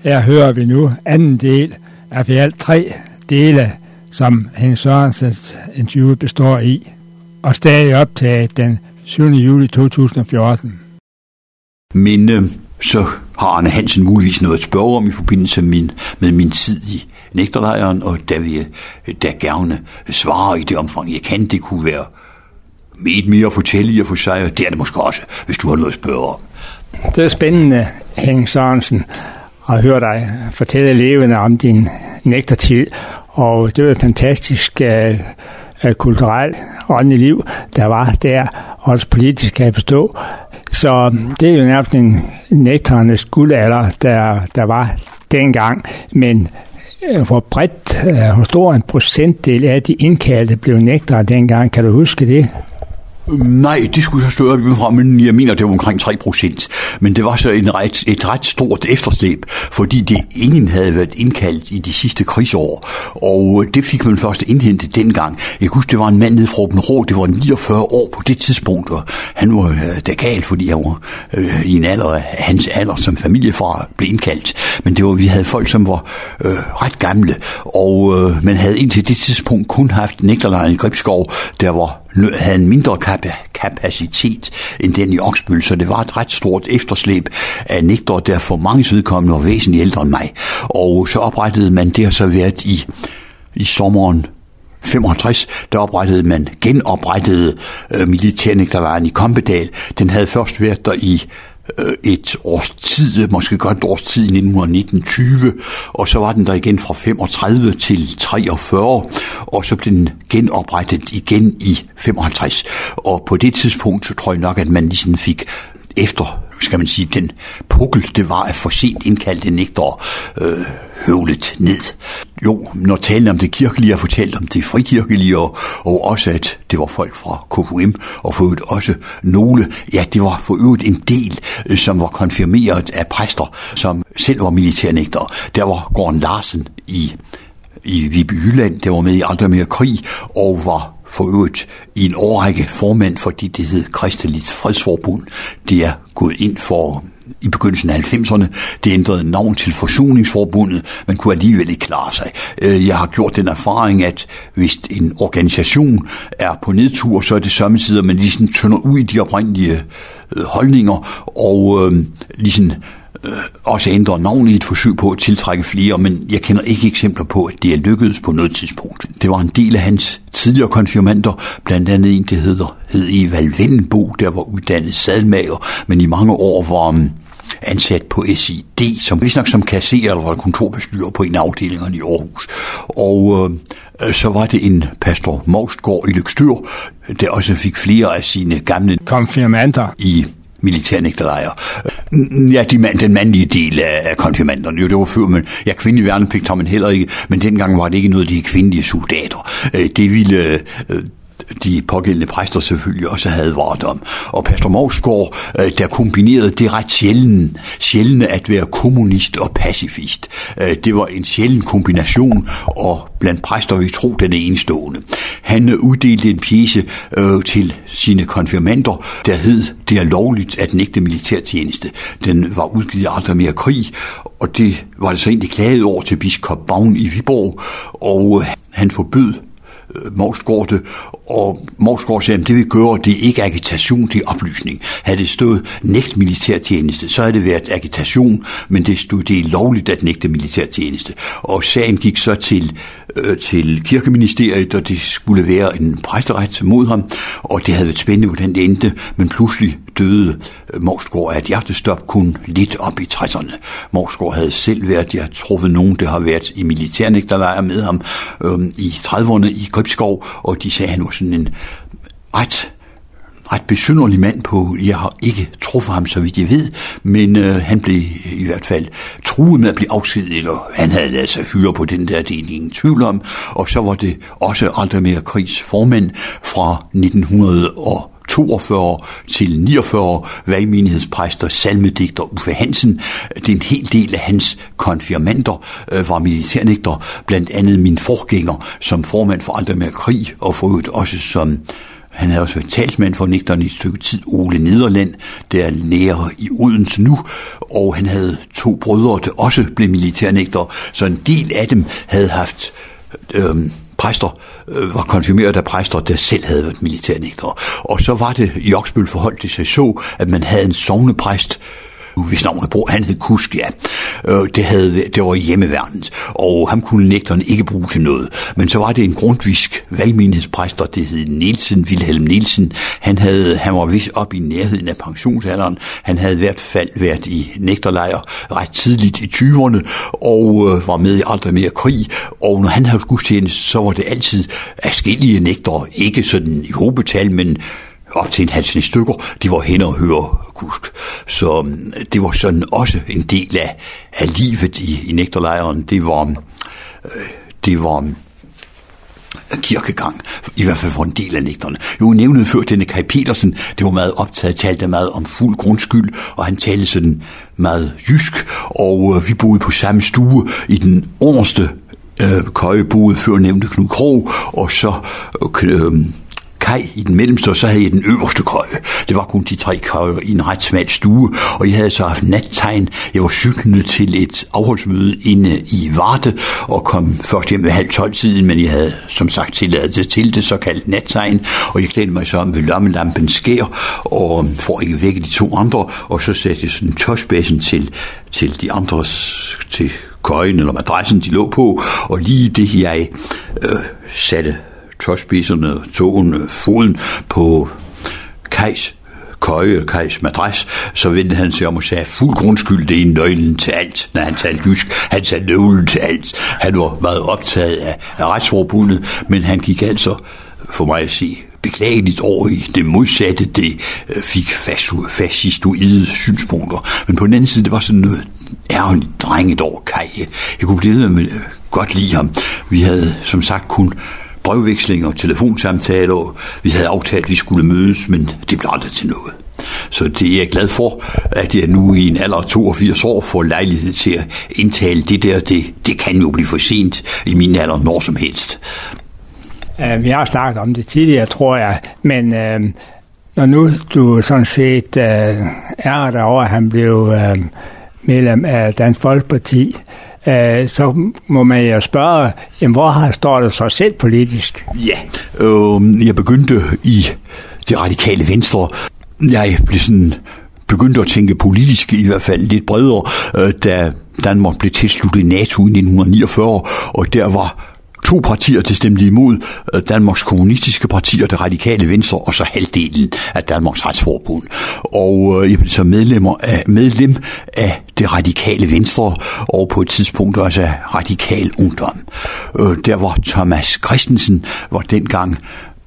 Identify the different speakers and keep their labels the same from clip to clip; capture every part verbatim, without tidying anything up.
Speaker 1: Her hører vi nu anden del af i alt tre dele, som Henning Sørensens interview består i, og stadig optaget den syvende juli to tusind og fjorten.
Speaker 2: Men øh, så har Arne Hansen muligvis noget at spørge om i forbindelse med min, med min tid i nægterlejren, og der vil jeg da gerne svare i det omfang, jeg kan. Det kunne være meget mere at fortælle i og for sig, og det er det måske også, hvis du har noget at spørge om.
Speaker 1: Det er spændende, Henning Sørensen, at høre dig fortælle levende om din nægtertid, og det var et fantastisk uh, kulturelt åndeligt liv, der var der, også politisk kan jeg forstå. Så det er jo nærmest en nægternes guldalder, der, der var dengang, men uh, hvor bredt, uh, hvor stor en procentdel af de indkaldte blev nægtere dengang, kan du huske det?
Speaker 2: Nej, det skulle så stå op fra, men jeg mener, det var omkring tre procent. Men det var så en ret, et ret stort efterslæb, fordi det ingen havde været indkaldt i de sidste krigsår. Og det fik man først indhentet dengang. Jeg husker, det var en mand nede fra Åbenrå, det var niogfyrre år på det tidspunkt, og han var øh, da gal, fordi han var øh, i en alder, hans alder som familiefar blev indkaldt. Men det var, vi havde folk, som var øh, ret gamle, og øh, man havde indtil det tidspunkt kun haft nægterlejren i Gribskov, der var havde en mindre kapacitet end den i Oksbøl, så det var et ret stort efterslæb af nægtere, der for mange vedkommende var væsentligt ældre end mig. Og så oprettede man, det har så været i, i sommeren femoghalvtreds, der oprettede man, genoprettede øh, militærnægterlejren i Kompedal. Den havde først været der i et års tid, måske godt et års tid i nitten nitten tyve, og så var den der igen fra femogtredive til treogfyrre, og så blev den genoprettet igen i femoghalvtreds. Og på det tidspunkt, så tror jeg nok, at man ligesom fik efter, skal man sige, den pukkel, det var at for sent indkaldte nægtere øh, høvlet ned. Jo, når talen om det kirkelige, jeg fortalte om det frikirkelige, og, og også at det var folk fra K F U M, og for øvrigt også nogle, ja, det var for øvrigt en del, som var konfirmeret af præster, som selv var militærnægtere. Der var Gården Larsen i i Viby Jylland, der var med i Aldrig mere krig, og var for øvrigt i en årrække formand for det, det hed Kristeligt Fredsforbund. Det er gået ind for i begyndelsen af halvfemserne. Det ændrede navn til Forsoningsforbundet. Man kunne alligevel ikke klare sig. Jeg har gjort den erfaring, at hvis en organisation er på nedtur, så er det samtidig, at man ligesom tønder ud i de oprindelige holdninger, og øh, ligesom Øh, også ændre navnet i et forsøg på at tiltrække flere, men jeg kender ikke eksempler på, at det er lykkedes på noget tidspunkt. Det var en del af hans tidligere konfirmander, blandt andet en, der hedder, hed Evald Vendenbo, der var uddannet saddelmager, men i mange år var um, ansat på S I D, som vist nok som kasserer eller var kontorbestyrer på en af afdelingerne i Aarhus. Og øh, så var det en pastor Mousgaard i Løgstør, der også fik flere af sine gamle
Speaker 1: konfirmander
Speaker 2: i militærnægterlejre. Ja, de mand, den mandlige del af konfirmanderne. Jo, det var før, men ja, kvindelig værnepligt har man heller ikke, men dengang var det ikke noget, de kvindelige soldater. Det ville de pågældende præster selvfølgelig også havde varet om. Og pastor Mousgaard, der kombinerede det ret sjældent, sjældent at være kommunist og pacifist. Det var en sjælden kombination, og blandt præster vi tro, den er enestående. Han uddelte en pjece øh, til sine konfirmander, der hed Det er lovligt at nægte militærtjeneste. Den var udgivet af Aldrig mere krig, og det var det så egentlig klaget over til biskop Bavn i Viborg, og han forbød Mousgaard det, og Mousgaard sagde, at det vi gør, det er ikke agitation, det er oplysning. Havde det stået nægt militærtjeneste, så havde det været agitation, men det stod, det er lovligt at nægte militærtjeneste. Og sagen gik så til, øh, til kirkeministeriet, og det skulle være en præsteret mod ham, og det havde været spændende, hvordan det endte, men pludselig døde Mousgaard af et hjertestop kun lidt op i tresserne. Mousgaard havde selv været, jeg har truffet nogen, der har været i militærnægterlejre med ham øh, i trediverne i Gribskov, og de sagde, at han var sådan en ret, ret besynderlig mand på, jeg har ikke truffet ham, så vidt jeg ved, men øh, han blev i hvert fald truet med at blive afskediget, eller han havde ladet sig fyre på den der, det er ingen tvivl om, og så var det også Aldrig mere krigs formand fra nitten toogfyrre til niogfyrre, valgmenighedspræster, salmedigter Uffe Hansen. Det er en hel del af hans konfirmander øh, var militærnægter, blandt andet min forgænger som formand for Aldrig mere krig, og for øvrigt også som Han havde også været talsmand for nægterne i et stykke tid, Ole Nederland, der er lærer i Odense nu, og han havde to brødre, der også blev militærnægtere, så en del af dem havde haft øh, præster, øh, var konfirmeret af præster, der selv havde været militærnægtere. Og så var det i Oksbøl forholdt det sig så, at man havde en sognepræst, hvis navn han brug, han hed Kusk, ja. Det, havde, det var i hjemmeværnet, og ham kunne nægterne ikke bruge til noget. Men så var det en grundvisk valgmenighedspræst, det hed Nielsen, Wilhelm Nielsen. Han, havde, han var vist op i nærheden af pensionsalderen. Han havde i hvert fald været i nægterlejr ret tidligt i tyverne, og øh, var med i Aldrig mere krig. Og når han havde gudstjeneste, så var det altid adskillige nægtere, ikke sådan i hovedtal, men op til en halvsnit stykker, de var hen og høre Kusk. Så det var sådan også en del af, af livet i, i nægterlejren. Det var, øh, det var kirkegang, i hvert fald for en del af nægterne. Jo, nævnede før denne Kai Petersen, det var meget optaget, talte meget om fuld grundskyld, og han talte sådan meget jysk, og øh, vi boede på samme stue i den underste øh, køje, boede før nævnte Knud Krog, og så øh, Kai i den mellemste, og så havde jeg den øverste køje. Det var kun de tre køjer i en ret smal stue, og jeg havde så haft nattegn. Jeg var cyklende til et afholdsmøde inde i Varde, og kom først hjem ved halv tolv tiden, men jeg havde som sagt tilladelse til det såkaldt nattegn, og jeg klædte mig så om ved lommelampens skær, og for ikke vække de to andre, og så satte jeg sådan en tøjsbassen til, til de andres, til køjen eller madrassen, de lå på, og lige det jeg øh, satte tåspidserne, tågen, foden på Kajs køje, Kajs madras, så vendte han sig om og sagde, fuld grundskyld, det er nøglen til alt, når han talte jysk. Han sagde nøglen til alt. Han var meget optaget af, af retsforbundet, men han gik altså, for mig at sige, beklageligt over i det modsatte, det fik fascistoide synspunkter. Men på den anden side, det var sådan noget ærgerligt drenget over Kaj. Jeg kunne blive med godt lide ham. Vi havde som sagt kun brevvekslinger og telefonsamtaler. Vi havde aftalt, at vi skulle mødes, men det blev aldrig til noget. Så det er jeg glad for, at jeg nu i en alder af toogfirs år får lejlighed til at indtale det der. Det, det kan jo blive for sent i min alder når som helst.
Speaker 1: Uh, vi har snakket om det tidligere, tror jeg, men uh, når nu du sådan set uh, er derovre, at han blev uh, medlem af Dansk Folkeparti, Uh, så må man jo spørge, jamen, hvor har står det så selv politisk?
Speaker 2: Ja, øh, jeg begyndte i det radikale Venstre. Jeg blev sådan begyndte at tænke politisk, i hvert fald lidt bredere, øh, da Danmark blev tilsluttet NATO i nitten niogfyrre, og der var to partier, der stemte imod, Danmarks Kommunistiske Parti og det radikale Venstre, og så halvdelen af Danmarks Retsforbund. Og jeg blev så medlemmer af, medlem af det radikale Venstre, og på et tidspunkt også af Radikal Ungdom. Der var Thomas Christensen, var dengang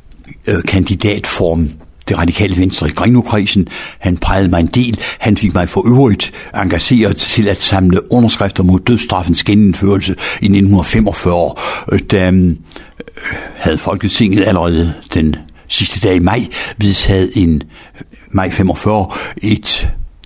Speaker 2: kandidat for det radikale Venstre i Grenokredsen. Han prægede mig en del. Han fik mig for øvrigt engageret til at samle underskrifter mod dødsstraffens genindførelse i nitten femogfyrre. Da havde Folketinget allerede den sidste dag i maj vedtaget en maj femogfyrre et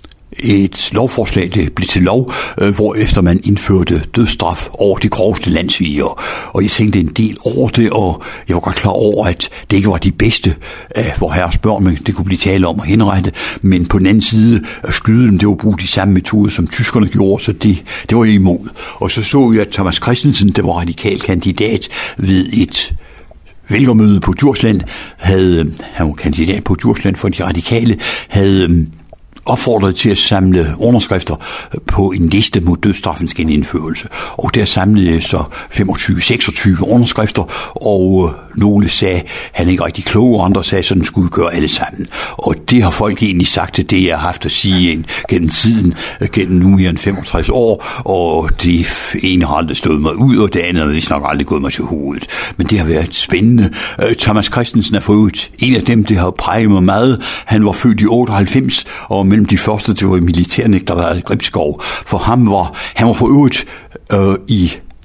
Speaker 2: et lovforslag, det blev til lov, øh, hvor efter man indførte dødsstraf over de groveste landssviger. Og jeg tænkte en del over det, og jeg var godt klar over, at det ikke var de bedste af vor herres børn, men det kunne blive tale om at henrette. Men på den anden side, at skyde dem, det var at bruge de samme metoder, som tyskerne gjorde, så det, det var jeg imod. Og så så jeg, at Thomas Christensen, der var radikal kandidat ved et vælgermøde på Djursland, havde, han var kandidat på Djursland for de radikale, havde opfordret til at samle underskrifter på en liste mod dødsstraffens genindførelse. Og der samlede jeg så femogtyve seksogtyve underskrifter, og nogle sagde, han er ikke rigtig klog, og andre sagde, sådan skulle vi gøre alle sammen. Og det har folk egentlig sagt, det jeg har haft at sige gennem tiden, gennem nu mere end femogtres år, og det ene har aldrig stået mig ud, og det andet har vist nok aldrig gået mig til hovedet. Men det har været spændende. Thomas Christensen er for øvrigt en af dem, det har præget mig meget. Han var født i otteoghalvfems, og mellem de første, det var militærnægter, der havde Gribskov. For ham var, han var for øvrigt øh, i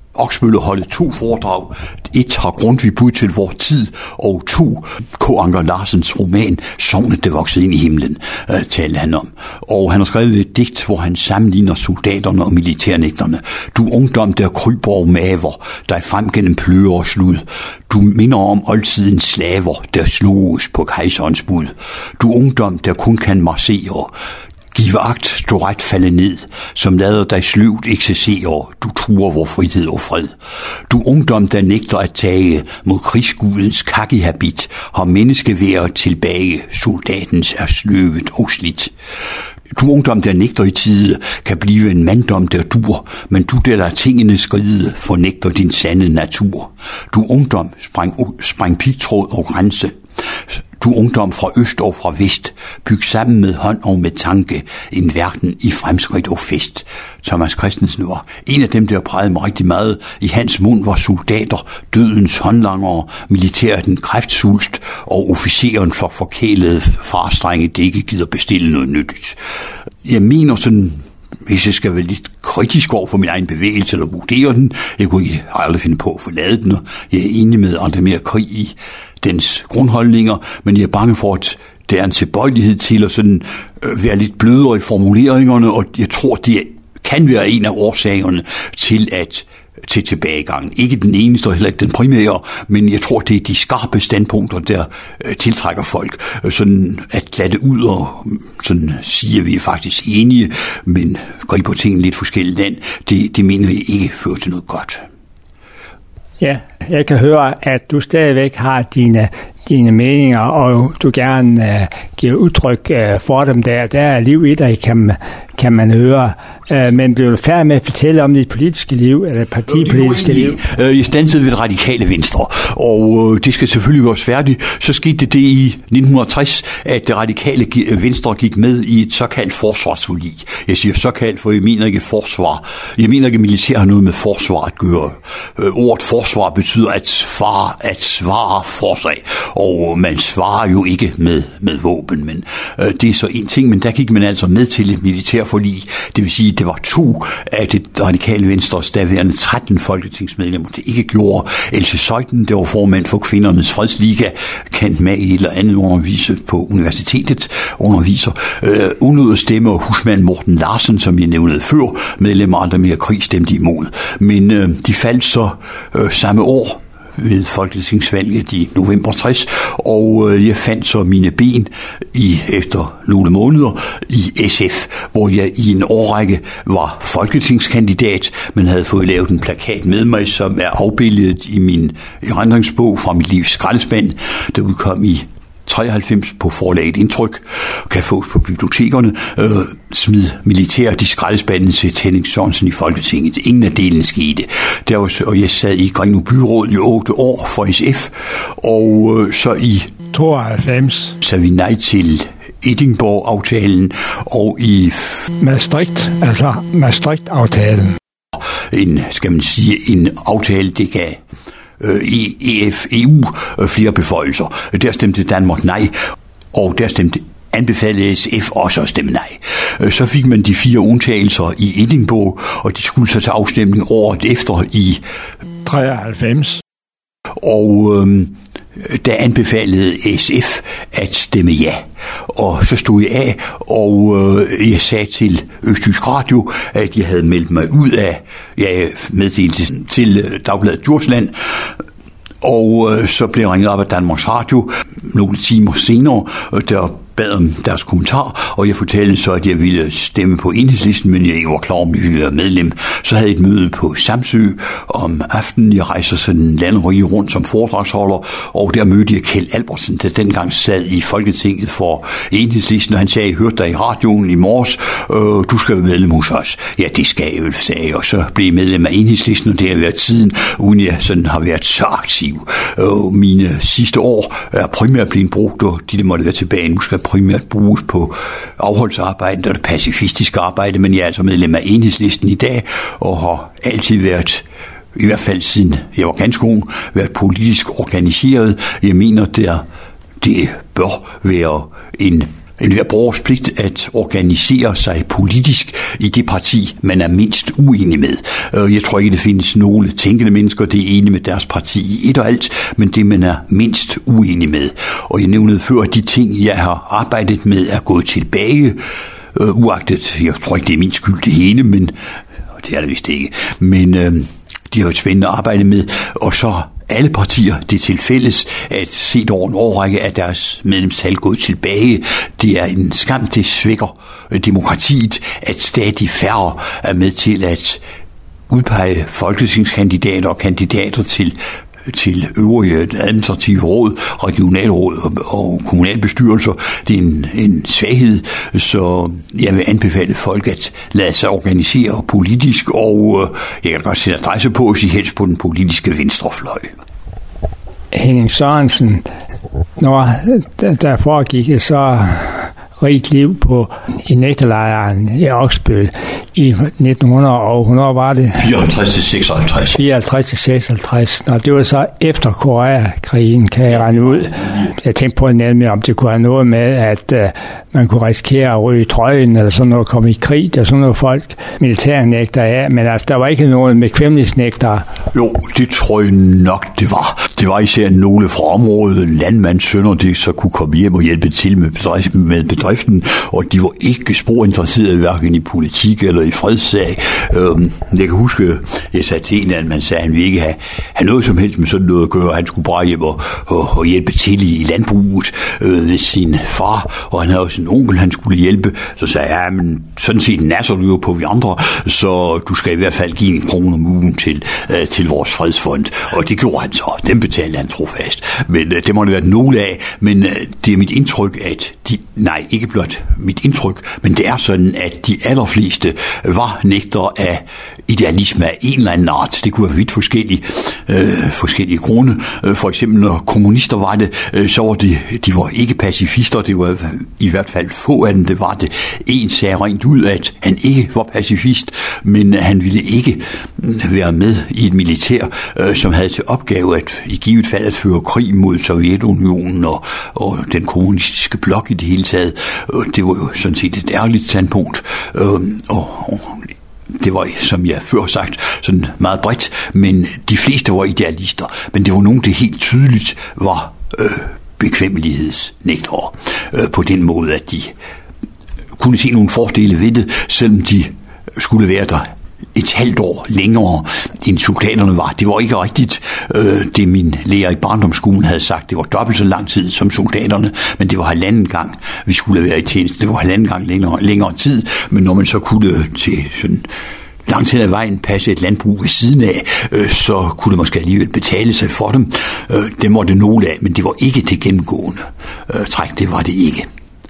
Speaker 2: Oksmølle holdt to foredrag. Et har Grundtvig bud til vor tid, og to, K. Anker Larsens roman, Sognet, det voksede ind i himlen, øh, talte han om. Og han har skrevet et digt, hvor han sammenligner soldaterne og militærnægterne. Du ungdom, der kryber og maver, dig frem gennem pløger og slud. Du minder om oldtidens slaver, der sloges på kejserens bud. Du ungdom, der kun kan marcere. Giv agt, stå ret falde ned, som lader dig sløvt ekscessere, du truer vor frihed og fred. Du ungdom, der nægter at tage mod krigsgudens kakkehabit, har menneskeværet tilbage, soldatens er sløvet og slidt. Du ungdom, der nægter i tide, kan blive en manddom, der dur, men du, der lader tingene skride, fornægter din sande natur. Du ungdom, spræng, spræng pigtråd og grænse. Du ungdom fra øst og fra vest, byg sammen med hånd og med tanke en verden i fremskridt og fest. Thomas Christensen var en af dem, der prægede mig rigtig meget. I hans mund var soldater, dødens håndlangere, militæret en kræftsvulst og officeren for forkælede farstrenge, det ikke gider bestille noget nyttigt. Jeg mener sådan, hvis jeg skal være lidt kritisk over for min egen bevægelse eller vurdere den, jeg kunne aldrig finde på at forlade den, og jeg er enig med andre mere krig i dens grundholdninger, men jeg er bange for, at der er en tilbøjelighed til at sådan, øh, være lidt blødere i formuleringerne, og jeg tror, det kan være en af årsagerne til at til tilbagegangen. Ikke den eneste og heller ikke den primære, men jeg tror, det er de skarpe standpunkter, der øh, tiltrækker folk. Øh, sådan at lade det ud og sådan siger, vi er faktisk enige, men griber tingene lidt forskelligt an, det, det mener jeg ikke fører til noget godt.
Speaker 1: Ja, jeg kan høre, at du stadigvæk har dine, dine meninger, og du gerne uh, giver udtryk uh, for dem der. Der er liv i dig, kan man, kan man høre. Uh, men bliver du færdig med at fortælle om dit politiske liv, eller partipolitiske liv?
Speaker 2: Jeg standsede ved det radikale Venstre, og det skal selvfølgelig gøres færdigt. Så skete det i nitten tres, at det radikale Venstre gik med i et såkaldt forsvarsforlig. Jeg siger såkaldt, for jeg mener ikke forsvar. Jeg mener ikke, at militær har noget med forsvar at gøre. Ordet forsvar betyder at svare, at svare for sig, og man svarer jo ikke med, med våben, men øh, det er så en ting, men der gik man altså med til et militærforlig. Det vil sige, at det var to af det radikale Venstres daværende tretten folketingsmedlemmer, det ikke gjorde. Else Zeuthen, der var formand for Kvindernes Fredsliga, kendt med i eller andet underviser på universitetet, underviser, øh, unød at stemme, og husmand Morten Larsen, som jeg nævnede før, medlemmer af Aldrig Mere Krig, stemte imod. Men øh, de faldt så øh, samme år ved folketingsvalget i november tres, og øh, jeg fandt så mine ben i efter nogle måneder i S F, hvor jeg i en årrække var folketingskandidat, men havde fået lavet en plakat med mig, som er afbildet i min erindringsbog fra mit livs skraldespand, der udkom i treoghalvfems på forlaget Indtryk, kan fås på bibliotekerne. Øh, smid militæret i skraldespanden til Henning Sørensen i Folketinget. Ingen af delen skete. Der var, og jeg sad i Grenaa Byråd i otte år for S F, og øh, så i
Speaker 1: tooghalvfems
Speaker 2: sagde vi nej til Edinburgh-aftalen, og i
Speaker 1: Maastricht, altså Maastricht-aftalen.
Speaker 2: En, skal man sige, en aftale, det gav E F, E U flere beføjelser. Der stemte Danmark nej, og der stemte anbefalede S F også at stemme nej. Så fik man de fire undtagelser i Edinburgh, og de skulle så til afstemning året efter i
Speaker 1: treoghalvfems.
Speaker 2: Og øhm, der anbefalede S F at stemme ja. Og så stod jeg af, og øh, jeg sagde til Østjysk Radio, at jeg havde meldt mig ud af, jeg meddelte til Dagbladet Djursland, og øh, så blev jeg ringet op af Danmarks Radio nogle timer senere, der bad om deres kommentar, og jeg fortalte så, at jeg ville stemme på Enhedslisten, men jeg ikke var klar om, jeg ville være medlem. Så havde jeg et møde på Samsø om aftenen. Jeg rejser sådan landerige rundt som foredragsholder, og der mødte jeg Kjeld Albertsen, der dengang sad i Folketinget for Enhedslisten, og han sagde, jeg hørte dig i radioen i morges, øh, du skal være medlem hos os. Ja, det skal jeg vel, sagde jeg, og så blev jeg medlem af Enhedslisten, og det har været tiden, uden jeg sådan har været så aktiv. Øh, mine sidste år er primært blevet brugt, og de der måtte være tilbage, nu skal primært bruges på afholdsarbejde og det pacifistiske arbejde, men jeg er altså medlem af Enhedslisten i dag, og har altid været, i hvert fald siden jeg var ganske ung, været politisk organiseret. Jeg mener, der det bør være en enhver borgers pligt at organisere sig politisk i det parti, man er mindst uenig med. Jeg tror ikke, det findes nogle tænkende mennesker, det er enige med deres parti i et og alt, men det man er mindst uenig med. Og jeg nævnede før, at de ting, jeg har arbejdet med, er gået tilbage, øh, uagtet, jeg tror ikke, det er min skyld det hele, men det er det vist ikke, men øh, de har været spændende at arbejde med, og så alle partier, det er til fælles, at set over en årrække er deres medlemstal gået tilbage. Det er en skam, det svækker demokratiet, at stadig færre er med til at udpege folketingskandidater og kandidater til til øvrige administrative råd, regionalråd og, og kommunalbestyrelser. Det er en, en svaghed, så jeg vil anbefale folk at lade sig organisere politisk, og øh, jeg kan godt sætte adresse på at sige helst på den politiske venstrefløj.
Speaker 1: Henning Sørensen, når der foregik så rigt liv på i nægterlejren i Oksbøl i nitten hundrede, og hvornår var det?
Speaker 2: fireoghalvtreds til seksoghalvtreds.
Speaker 1: fireoghalvtreds til seksoghalvtreds. Nå, det var så efter Koreakrigen, kan jeg regne ud. Jeg tænkte på nemlig, om det kunne have noget med, at uh, man kunne risikere at ryge trøjen, eller sådan noget, komme i krig, der sådan noget folk militærnægter af, men altså, der var ikke noget med kvemmelighedsnægter.
Speaker 2: Jo, det tror jeg nok, det var. Det var især nogle fra området, landmandssønner, det så kunne komme hjem og hjælpe til med bedriften, med bedriften, og de var ikke sporinteresserede hverken i politik eller i fredssag. Øhm, jeg kan huske, jeg sagde til en, at man sagde, at han ville ikke have, have noget som helst med sådan noget at gøre. Han skulle bare hjem og, og, og hjælpe til i, i landbruget øh, ved sin far, og han havde også en onkel, han skulle hjælpe. Så sagde jeg, ja, men sådan set nasser du jo på vi andre, så du skal i hvert fald give en krone om ugen til, øh, til vores fredsfond. Og det gjorde han så. Den betalte han trofast. Men øh, det må det være nogle af, men øh, det er mit indtryk, at de, nej, ikke blot mit indtryk, men det er sådan, at de allerfleste var nægter af idealisme af en eller anden art. Det kunne være vidt forskellige, øh, forskellige grunde. Øh, for eksempel, når kommunister var det, øh, så var det, de var ikke pacifister, det var i hvert fald få af dem, det var det. En sagde rent ud, at han ikke var pacifist, men han ville ikke være med i et militær, øh, som havde til opgave at i givet fald at føre krig mod Sovjetunionen og, og den kommunistiske blok i det hele taget. Øh, det var jo sådan set et ærligt standpunkt, øh, og, og det var, som jeg før sagt, sådan meget bredt, men de fleste var idealister, men det var nogen, det helt tydeligt var øh, bekvemmelighedsnægtere øh, på den måde, at de kunne se nogle fordele ved det, selvom de skulle være der et halvt år længere, end soldaterne var. Det var ikke rigtigt, øh, det min lærer i barndomsskolen havde sagt. Det var dobbelt så lang tid som soldaterne, men det var halvanden gang, vi skulle være i tjeneste. Det var halvanden gang længere, længere tid, men når man så kunne til sådan langt hen ad vejen passe et landbrug ved siden af, øh, så kunne det måske alligevel betale sig for dem. Øh, det måtte nogle af, men det var ikke det gennemgående øh, træk. Det var det ikke.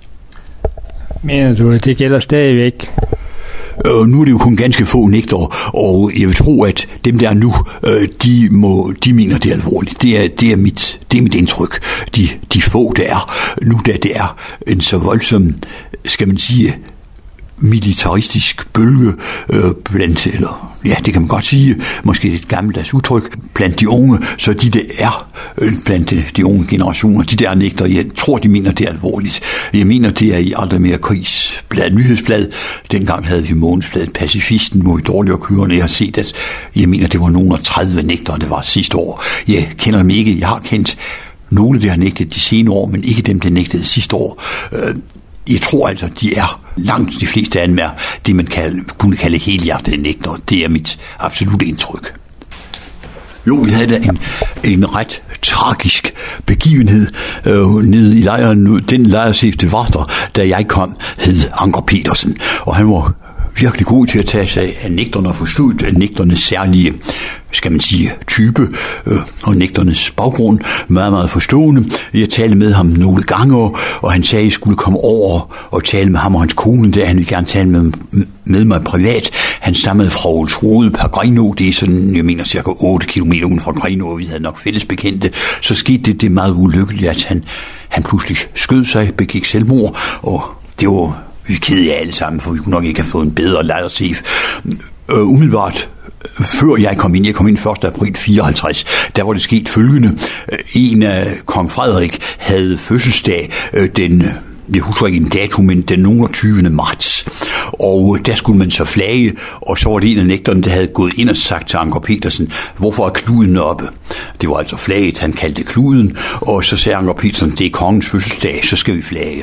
Speaker 1: Mener du, det gælder stadigvæk?
Speaker 2: Øh, nu er det jo kun ganske få nægtere, og jeg vil tro, at dem der nu, øh, de, må, de mener det er alvorligt. Det er, det er, mit, det er mit indtryk. De, de få, der er nu, da det er en så voldsom, skal man sige, militaristisk bølge øh, blandt, eller ja, det kan man godt sige, måske et gammeldags udtryk, blandt de unge, så de der er øh, blandt de, de unge generationer, de der nægter, jeg tror, de mener, det er alvorligt. Jeg mener, det er i Aldrig Mere Krigsblad, nyhedsblad. Dengang havde vi månedsbladet Pacifisten, hvor vi dårligere kørende. Jeg har set, at jeg mener, det var nogen af tredive nægter, det var sidste år. Jeg kender dem ikke. Jeg har kendt nogle, der har nægtet de senere år, men ikke dem, der nægtede sidste år. Øh, Jeg tror altså, de er langt de fleste af dem er det, man kan, kunne kalde helhjertede nægter. Det er mit absolutte indtryk. Jo, vi havde da en, en ret tragisk begivenhed øh, nede i lejren. Den lejrchef, det var der, da jeg kom, hed Anker Petersen. Og han var virkelig god til at tage sig af nægterne og forstod af nægternes særlige, skal man sige, type øh, og nægternes baggrund. Meget, meget forstående. Jeg talte med ham nogle gange, og han sagde, at jeg skulle komme over og tale med ham og hans kone, der han ville gerne tale med, med mig privat. Han stammede fra Olsrode per Grenå. Det er sådan, jeg mener, cirka otte kilometer uden fra Grenå, og vi havde nok fælles bekendte. Så skete det, det meget ulykkeligt, at han, han pludselig skød sig, begik selvmord, og det var vi er kede af alle sammen, for vi kunne nok ikke have fået en bedre lejrchef. Øh, umiddelbart, før jeg kom ind, jeg kom ind første april fireoghalvtreds, der var det sket følgende. En af kong Frederik havde fødselsdag øh, den jeg husker ikke en dato, men den enogtyvende marts. Og der skulle man så flage, og så var det en af nægterne, der havde gået ind og sagt til Anker Petersen, hvorfor er kluden oppe? Det var altså flaget, han kaldte kluden, og så sagde Anker Petersen, det er kongens fødselsdag, så skal vi flage.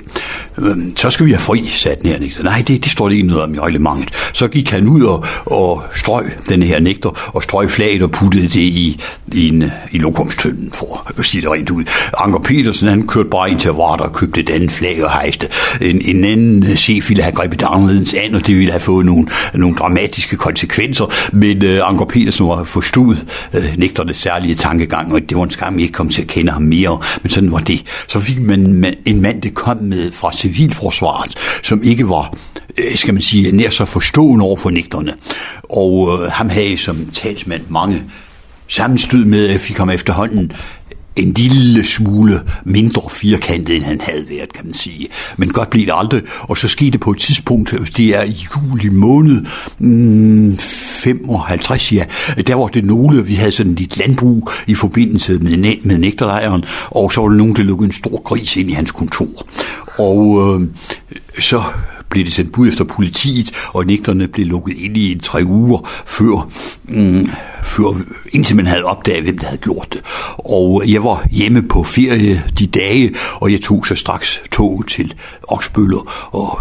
Speaker 2: Så skal vi have fri, sagde den her nægter. Nej, det, det står det ikke noget om i reglementet. Så gik han ud og, og strøg den her nægter, og strøg flaget og puttede det i, i, en, i lokumstønden, for at sige det rent ud. Anker Petersen, han kørte bare ind til Varder og købte et andet flag og hejste. En, en anden chef ville have grebet det anderledes an, og det ville have fået nogle, nogle dramatiske konsekvenser, men uh, Anker Petersen var forstod uh, nægternes særlige tankegang, og det var en skam, ikke kom til at kende ham mere, men sådan var det. Så fik man en mand, der kom med fra civilforsvaret, som ikke var, skal man sige, nær så forstående over for nægterne, og uh, ham havde som talsmand mange sammenstød med, at fik ham efterhånden en lille smule mindre firkantet, end han havde været, kan man sige. Men godt blev det aldrig. Og så skete det på et tidspunkt, det er i juli måned mm, femoghalvtreds, ja. Der var det nogle, vi havde sådan lidt landbrug i forbindelse med, næ- med nægterlejren, og så var der nogen, der lukkede en stor gris ind i hans kontor. Og øh, så blev det sendt bud efter politiet, og nægterne blev lukket ind i en tre uger, før, mm, før indtil man havde opdaget, hvem der havde gjort det. Og jeg var hjemme på ferie de dage, og jeg tog så straks tog til Oksbøller, og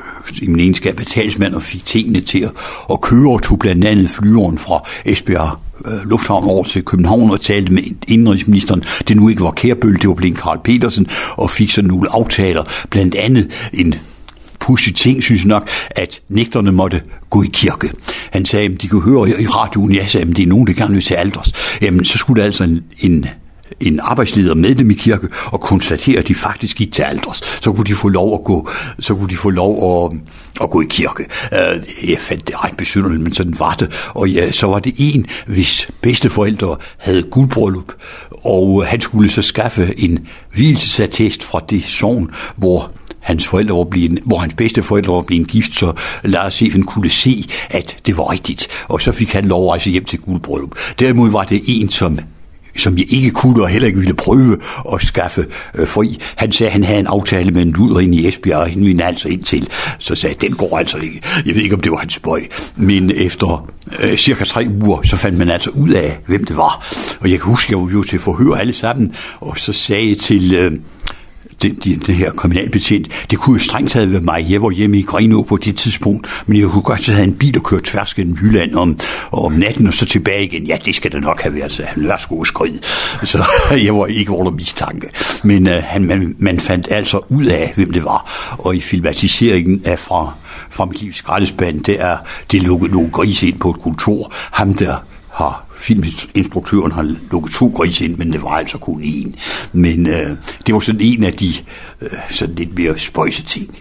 Speaker 2: i min egenskab af talsmand, og fik tingene til at, at køre, og tog blandt andet flyveren fra Esbjerg øh, Lufthavn over til København og talte med indrigsministeren. Det nu ikke var Kærbøl, det var blevet Carl Petersen, og fik sådan nogle aftaler, blandt andet en pudsig ting, synes jeg nok, at nægterne måtte gå i kirke. Han sagde, at de kunne høre i radioen, jeg sagde, at det er nogen, der gerne vil til alders. Jamen, så skulle der altså en, en en arbejdsleder med dem i kirke og konstatere, at de faktisk gik til alders. Så kunne de få lov at gå, så kunne de få lov at, at gå i kirke. Uh, jeg fandt det ret besynderligt, men sådan var det. Og ja, så var det en, hvis bedsteforældre havde guldbryllup, og han skulle så skaffe en vielsesattest fra det sogn, hvor hans forældre var blevet, hvor hans bedsteforældre var blevet gift, så Lars Sefen kunne se, at det var rigtigt. Og så fik han lov at rejse hjem til guldbryllup. Derimod var det en, som som jeg ikke kunne og heller ikke ville prøve at skaffe øh, fri. Han sagde, at han havde en aftale med en luder inde i Esbjerg, og hende ville altså ind til. Så sagde jeg, den går altså ikke. Jeg ved ikke, om det var hans spøj. Men efter øh, cirka tre uger, så fandt man altså ud af, hvem det var. Og jeg kan huske, at jeg var jo til forhør alle sammen, og så sagde jeg til Øh, Den, den, den her kriminalbetjent, det kunne jo strengt have været mig. Jeg var hjemme i Grenaa på det tidspunkt, men jeg kunne godt have en bil og køre tværs gennem Jylland om, om natten og så tilbage igen. Ja, det skal det nok have været, så han var sgu skrid. Så jeg var ikke under mistanke. Men uh, han, man, man fandt altså ud af, hvem det var. Og i filmatiseringen af fra, fra mit livs skraldespand, det er det lukket nogle grise ind på et kontor. Ham der har filminstruktøren har lukket to grise ind, men det var altså kun én. Men øh, det var sådan en af de øh, sådan lidt mere spøjse ting.